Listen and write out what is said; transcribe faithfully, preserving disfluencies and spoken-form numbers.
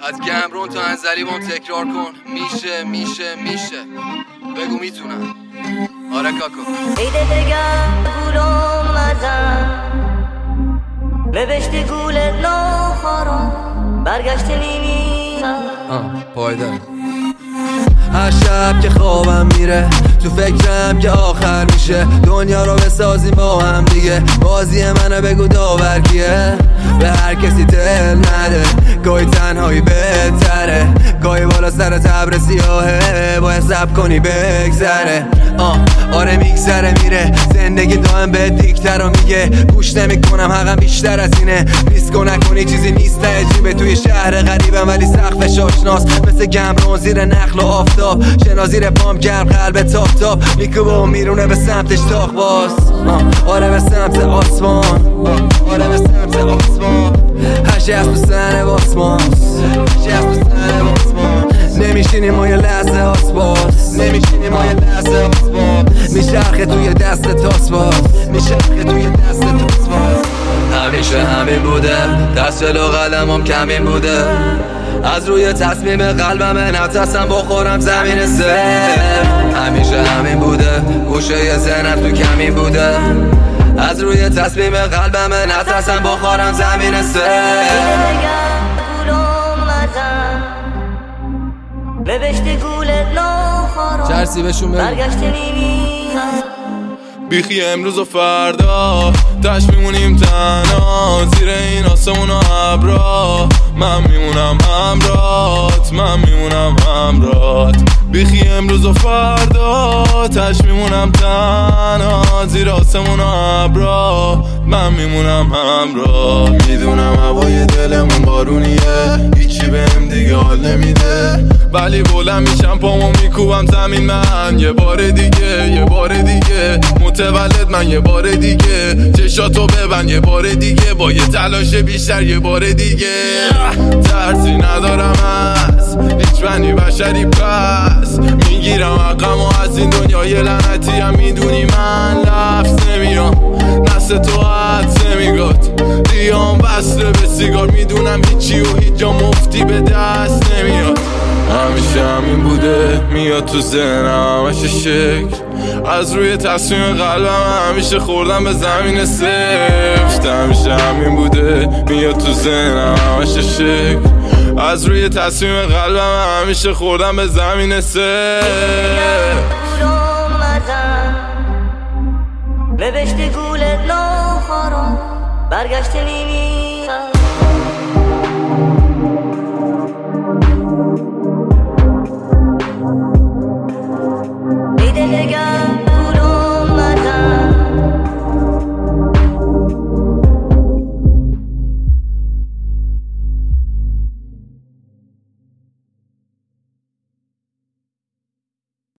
از گمرون تا انزلیمون تکرار کن. میشه میشه میشه بگو میتونم. آره کاکو. ایده دگر گولم مزن نوشته گول ناخارم برگشته میمیرم. آه پایدار. هر شب که خوابم میره تو فکرم که آخر میشه دنیا رو بسازیم با هم دیگه. بازی منو بگو داور کیه. به هر کسی دل نده گاهی تنهایی بهتره. گاهی بالا سر تبر سیاهه باید صبر کنی بگذره. آه آره میگذره میره زندگی دائم به دیکتر رو میگه. گوش نمیکنم حقم بیشتر از اینه. ریسکو نکنی چیزی نیست عجیبه. توی شهر غریبم ولی سقفش آشناس. مثل گمرون زیر نخل و آفتاب. شنا زیر پام گرم قلب تاپ تاپ. میکو با میرونه به سمتش تاق باز. آره به سمت آسمان. آره به سمت آسمان. هرچی از تو سن باسمان. هرچی از تو سن باسمان. نمیشینیم ما یه لحظه آسباس. نمیشینیم ما یه لحظه آسباس. میچرخه توی دست تاسباس. میچرخه توی دست تاسباس. همیشه همین بوده دست جلو قلمم کمین بوده. از روی تصمیم قلبم نترسم بخورم زمین سفت. همیشه همین بوده گوشه ذهنم تو کمین بوده. از روی تصمیم قلبم نترسم بخورم زمین سفت. نوشته گول ناخارم چرسی بهشون بگو برگشته میمیرم. بیخی امروز و فردا تش میمونیم تنها زیر این آسمون و ابرا. من میمونم همرات من میمونم همرات. بیخی امروز و فردا تش میمونم تنها زیر آسمون و ابرا. من میمونم همراه. میدونم هوای دلمون بارونیه هیچی بهم دیگه حال نمیده. ولی بلند میشم پامو میکوبم زمین من یه بار دیگه یه بار دیگه. متولد من یه بار دیگه. چشاتو ببند یه بار دیگه. با یه تلاش بیشتر یه بار دیگه. ترسی ندارم از هیچ بنی بشری پس. میگیرم حقم و از این دنیای لعنتی هم میدونی من لفظ نمیام. نسل تو حدس نمیگات دیام بسته به سیگار. میدونم هیچی و هیچ جا مفتی به دست نمیاد. همیشه همین بوده میاد تو ذهنم همش شکل. از روی تصمیم قلبم همیشه خوردم به زمین سفت. همیشه همین بوده میاد تو ذهنم همش شکل. از روی تصمیم قلبم همیشه خوردم به زمین سفت. نوشته گول ناخارم برگشته میمیرم.